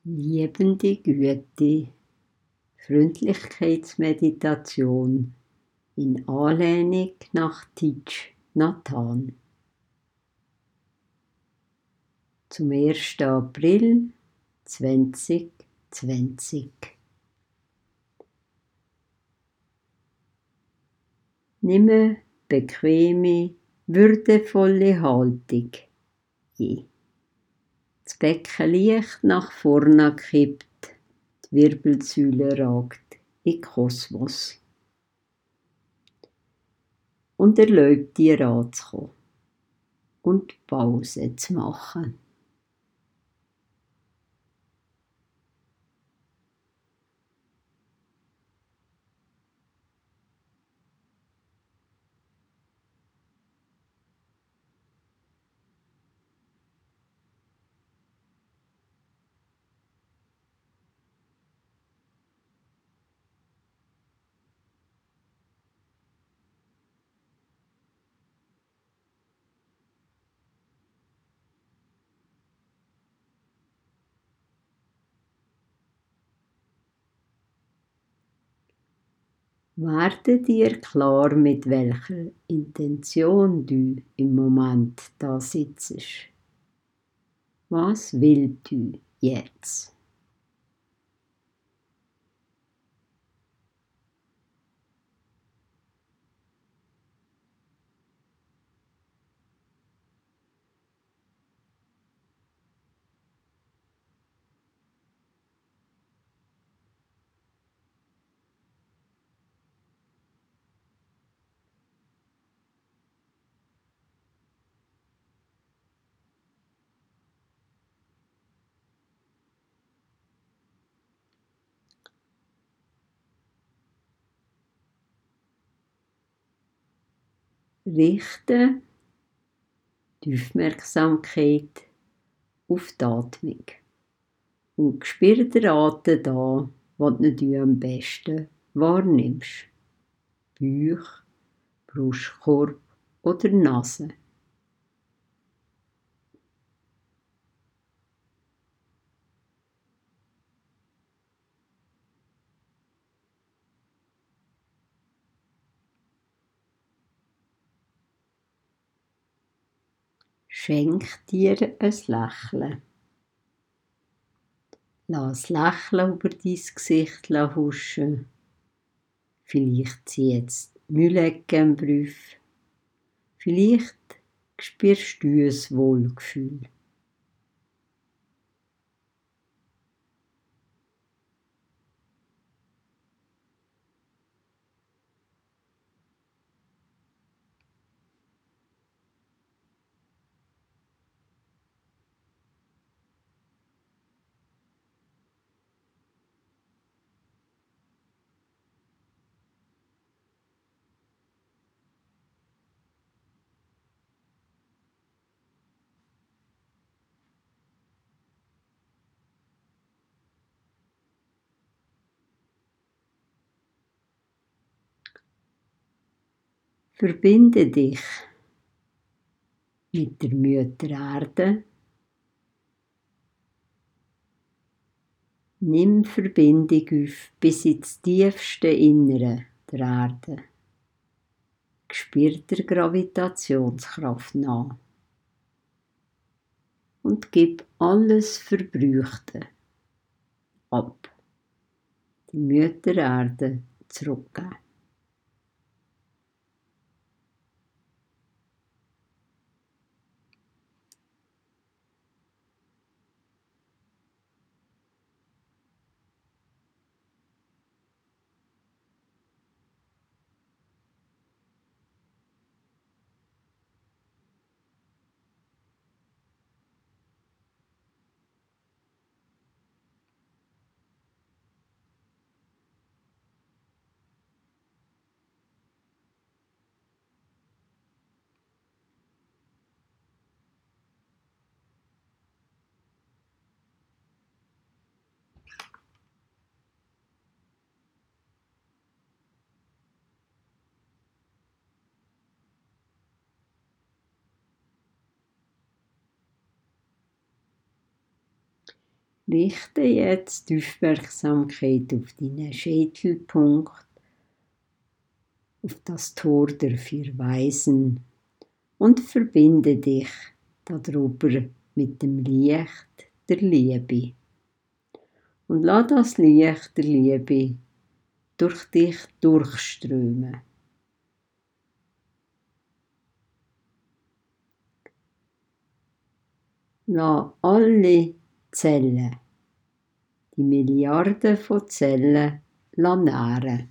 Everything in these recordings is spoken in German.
Liebende Güte, Freundlichkeitsmeditation in Anlehnung nach Thich Nhat Hanh. Zum 1. April 2020. Nimm bequeme, würdevolle Haltung ein. Das Becken leicht nach vorne gekippt, die Wirbelsäule ragt in den Kosmos. Und erlaub dir anzukommen und Pause zu machen. Werde dir klar, mit welcher Intention du im Moment da sitzt. Was willst du jetzt? Richte die Aufmerksamkeit auf die Atmung und spüre den Atem da, was du am besten wahrnimmst. Bauch, Brustkorb oder Nase. Schenk dir ein Lächeln. Lass Lächeln über dein Gesicht huschen. Vielleicht zieht es die Mühlecke im Brief. Vielleicht spürst du ein Wohlgefühl. Verbinde dich mit der Mutter Erde. Nimm Verbindung auf bis ins tiefste Innere der Erde. Spür der Gravitationskraft nach und gib alles Verbrauchte ab. Die Mutter Erde zurückgeben. Richte jetzt die Aufmerksamkeit auf deinen Schädelpunkt, auf das Tor der 4 Weisen und verbinde dich darüber mit dem Licht der Liebe. Und lass das Licht der Liebe durch dich durchströmen. Lass alle Zellen, die Milliarden von Zellen, nähren.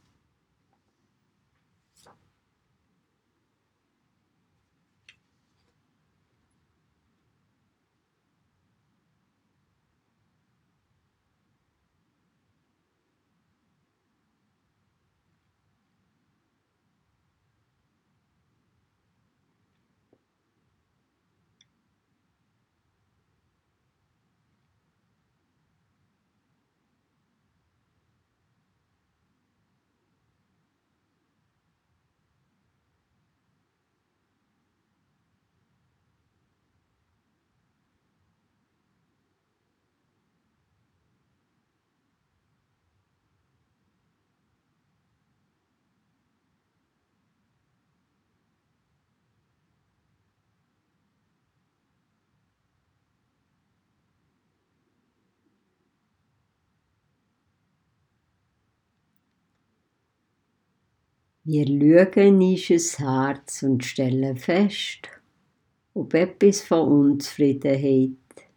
Wir schauen in unser Herz und stellen fest, ob etwas von Unzufriedenheit,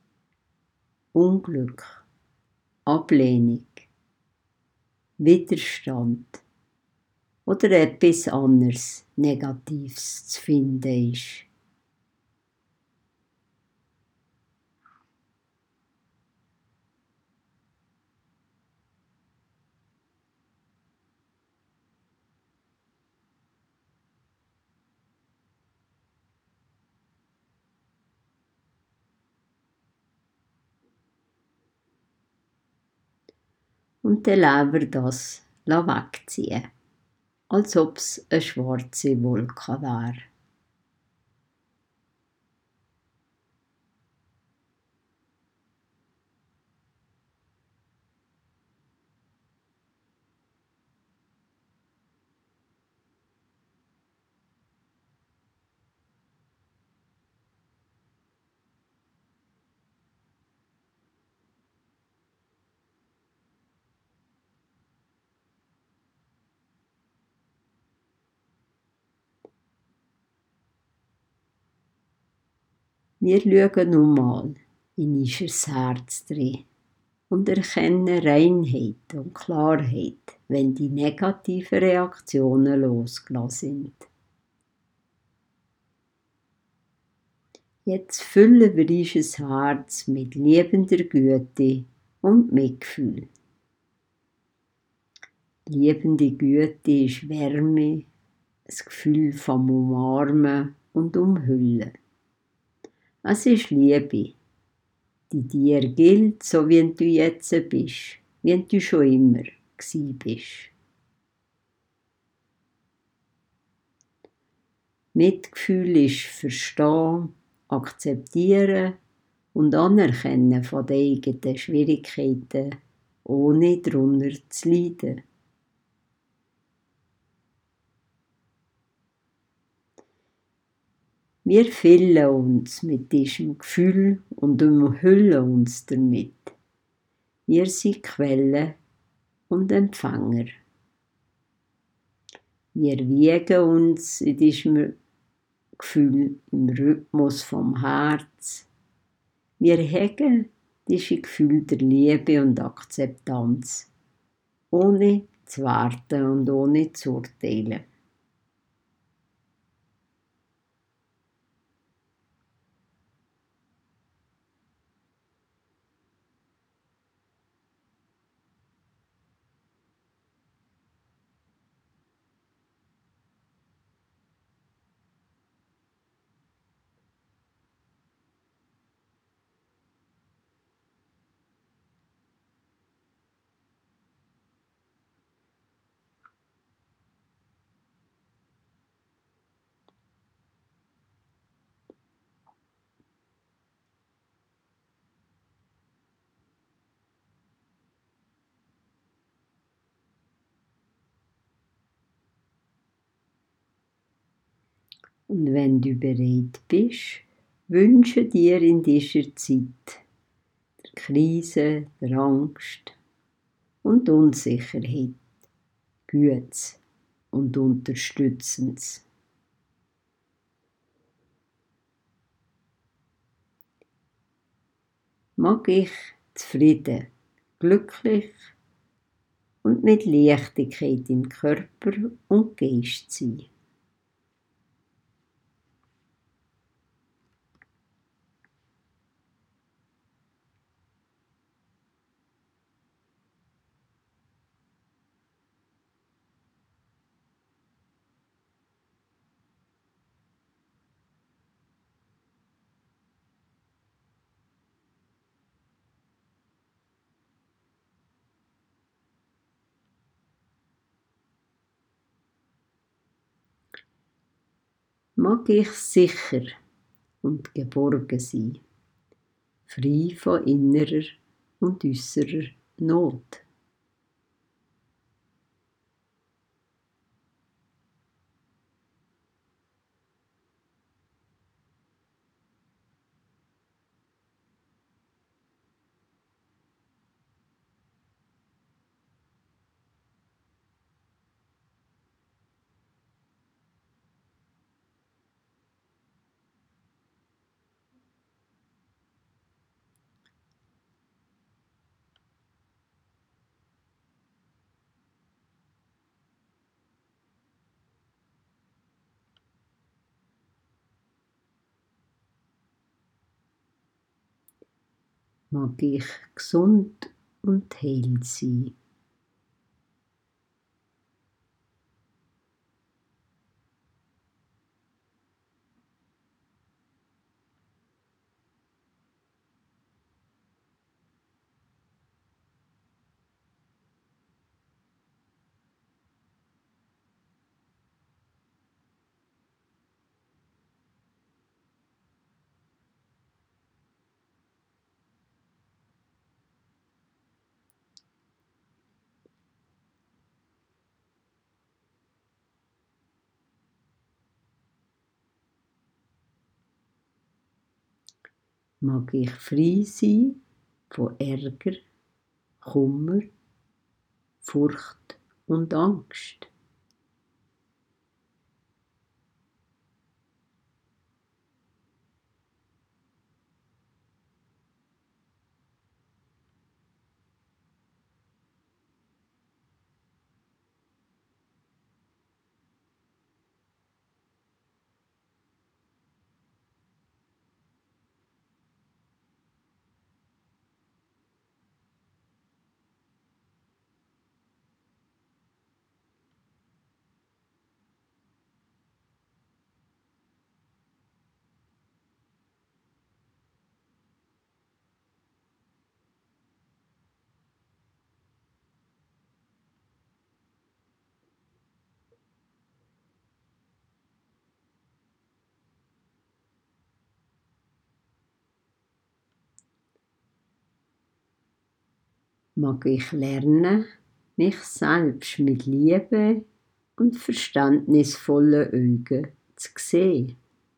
Unglück, Ablehnung, Widerstand oder etwas anderes Negatives zu finden ist. Und dann lassen wir das wegziehen, als ob es eine schwarze Wolke wäre. Wir schauen nun mal in unser Herz drin und erkennen Reinheit und Klarheit, wenn die negativen Reaktionen losgelassen sind. Jetzt füllen wir unser Herz mit liebender Güte und Mitgefühl. Liebende Güte ist Wärme, das Gefühl vom Umarmen und Umhüllen. Es ist Liebe, die dir gilt, so wie du jetzt bist, wie du schon immer gsi bist. Mitgefühl ist Verstehen, Akzeptieren und Anerkennen von den eigenen Schwierigkeiten, ohne darunter zu leiden. Wir füllen uns mit diesem Gefühl und umhüllen uns damit. Wir sind Quelle und Empfänger. Wir wiegen uns in diesem Gefühl im Rhythmus vom Herz. Wir hegen diese Gefühl der Liebe und Akzeptanz, ohne zu warten und ohne zu urteilen. Und wenn du bereit bist, wünsche dir in dieser Zeit der Krise, der Angst und Unsicherheit Gutes und Unterstützendes. Mag ich zufrieden, glücklich und mit Leichtigkeit im Körper und Geist sein. Mag ich sicher und geborgen sein, frei von innerer und äußerer Not. Mag ich gesund und heil sein. Mag ich frei sein von Ärger, Kummer, Furcht und Angst. Mag ich lernen, mich selbst mit Liebe und verständnisvollen Augen zu sehen.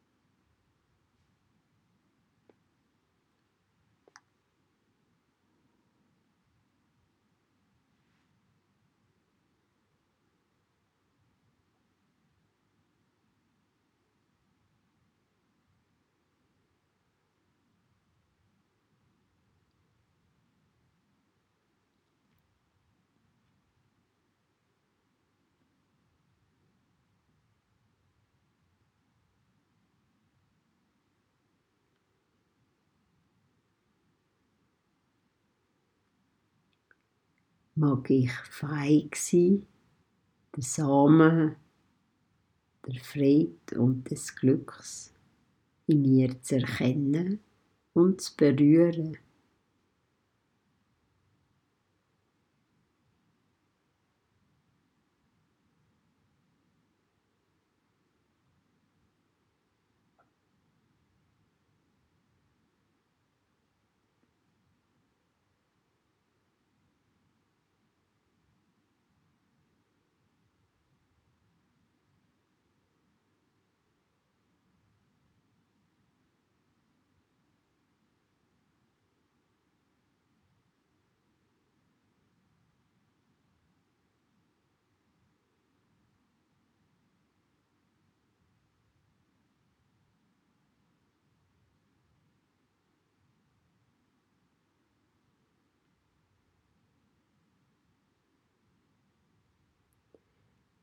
Mag ich fähig sein, den Samen der Freude und des Glücks in mir zu erkennen und zu berühren.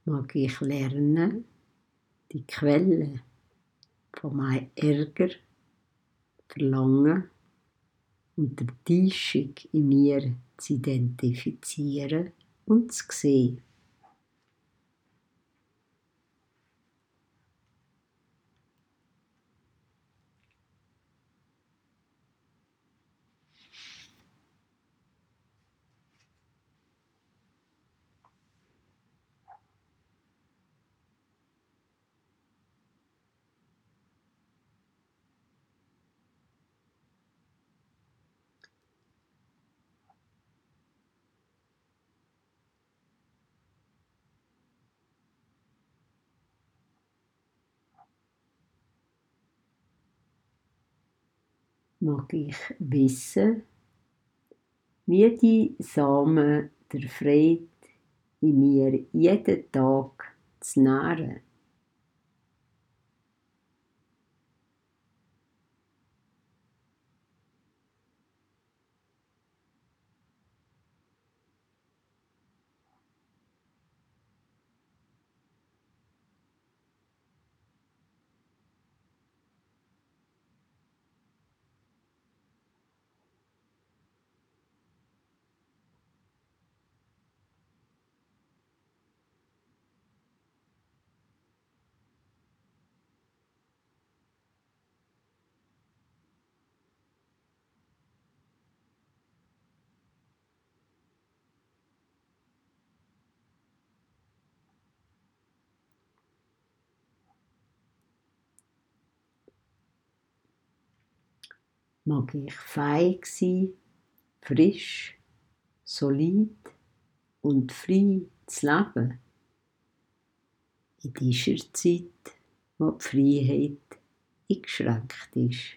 Mag ich lernen, die Quelle von meinem Ärger, Verlangen und der Täuschung in mir zu identifizieren und zu sehen. Mag ich wissen, wie die Samen der Freude in mir jeden Tag zu nähren. Mag ich fähig sein, frisch, solid und frei zu leben. In dieser Zeit, wo die Freiheit eingeschränkt ist.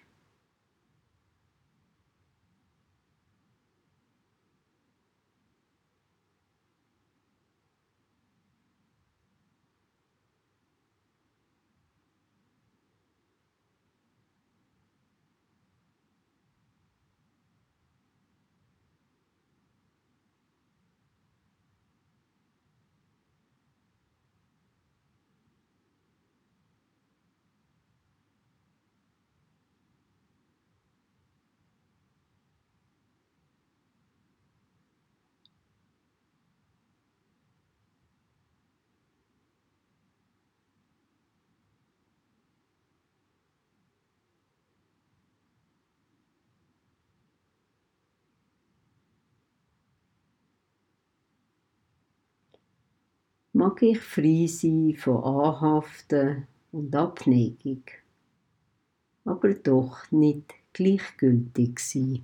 Mag ich frei sein von Anhaften und Abneigung, aber doch nicht gleichgültig sein.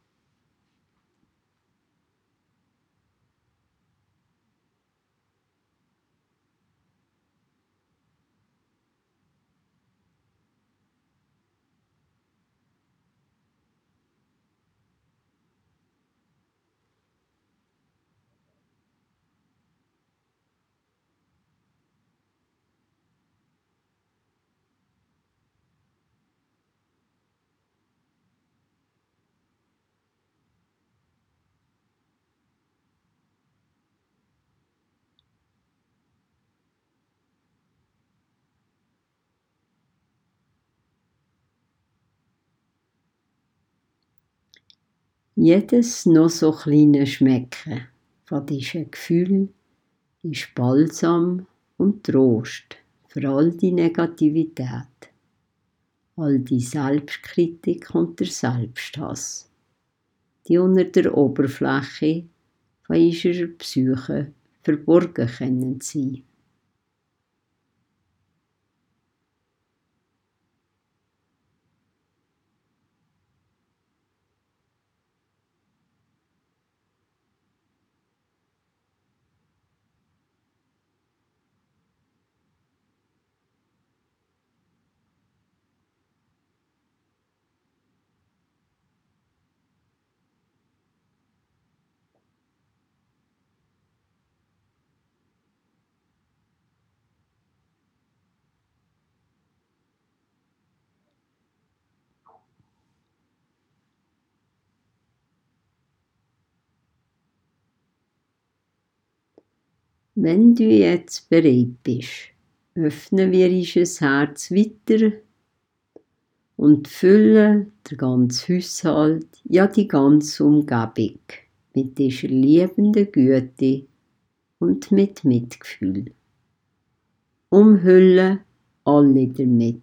Jedes noch so kleine Schmecken von diesen Gefühlen ist Balsam und Trost für all die Negativität, all die Selbstkritik und der Selbsthass, die unter der Oberfläche von unserer Psyche verborgen können sein. Wenn du jetzt bereit bist, öffnen wir unser Herz weiter und füllen den ganzen Haushalt, ja die ganze Umgebung mit dieser liebenden Güte und mit Mitgefühl. Umhüllen alle damit.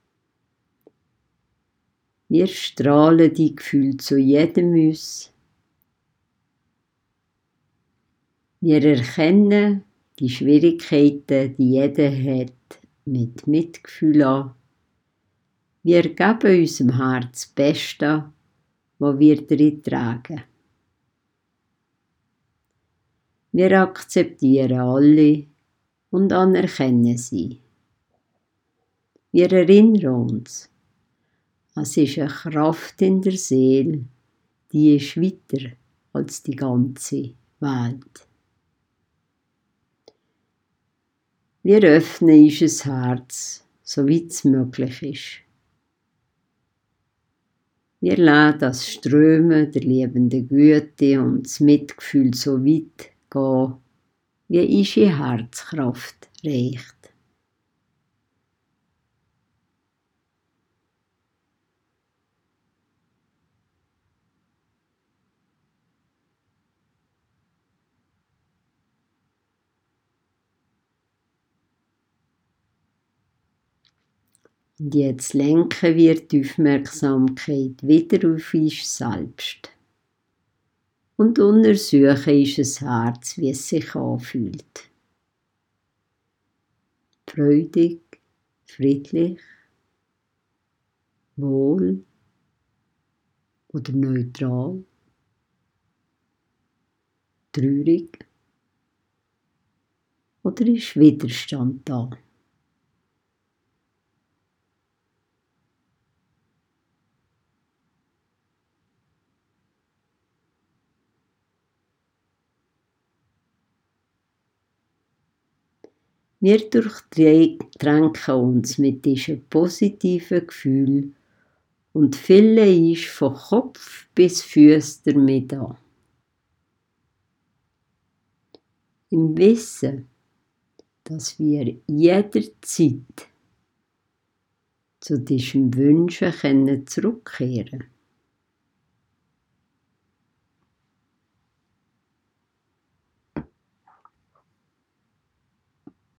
Wir strahlen die Gefühle zu jedem uns. Wir erkennen die Schwierigkeiten, die jeder hat, mit Mitgefühl an. Wir geben unserem Herz das Beste, was wir darin tragen. Wir akzeptieren alle und anerkennen sie. Wir erinnern uns, es ist eine Kraft in der Seele, die ist weiter als die ganze Welt. Wir öffnen unser Herz, soweit es möglich ist. Wir lassen das Strömen der liebenden Güte und das Mitgefühl so weit gehen, wie unsere Herzkraft reicht. Und jetzt lenken wir die Aufmerksamkeit wieder auf uns selbst und untersuchen unser Herz, wie es sich anfühlt. Freudig, friedlich, wohl oder neutral, traurig oder ist Widerstand da? Wir durchtränken uns mit diesem positiven Gefühl und füllen uns von Kopf bis Füße damit an. Im Wissen, dass wir jederzeit zu diesem Wünschen zurückkehren können.